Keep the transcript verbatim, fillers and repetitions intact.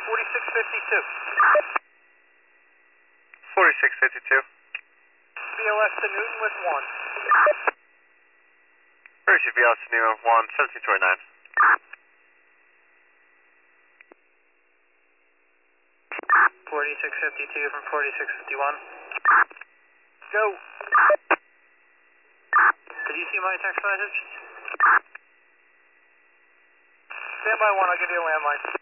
forty-six fifty-two. forty-six fifty-two. B L S to Newton with one. Roger, B L S to Newton with one, seventeen twenty-nine. forty-six fifty-two from forty-six fifty-one. Go. Did you see my text message? Stand by one, I'll give you a landline.